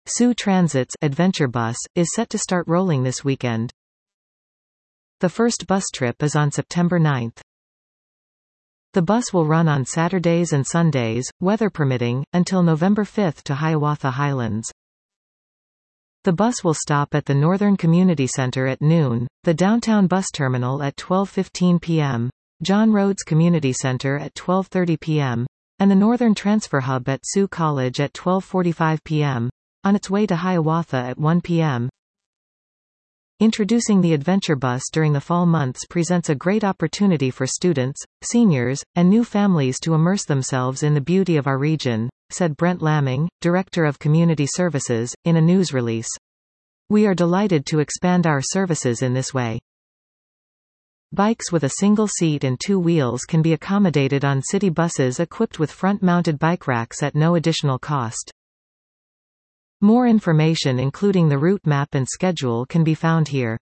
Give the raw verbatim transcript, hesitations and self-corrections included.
Soo Transit's Adventure Bus is set to start rolling this weekend. The first bus trip is on September ninth. The bus will run on Saturdays and Sundays, weather permitting, until November fifth to Hiawatha Highlands. The bus will stop at the Northern Community Center at noon, the downtown bus terminal at twelve fifteen p m, John Rhodes Community Center at twelve thirty p m, and the Northern Transfer Hub at Soo College at twelve forty-five p m, on its way to Hiawatha at one p m Introducing the Adventure Bus during the fall months presents a great opportunity for students, seniors, and new families to immerse themselves in the beauty of our region, said Brent Lamming, Director of Community Services, in a news release. We are delighted to expand our services in this way. Bikes with a single seat and two wheels can be accommodated on city buses equipped with front-mounted bike racks at no additional cost. More information including the route map and schedule can be found here.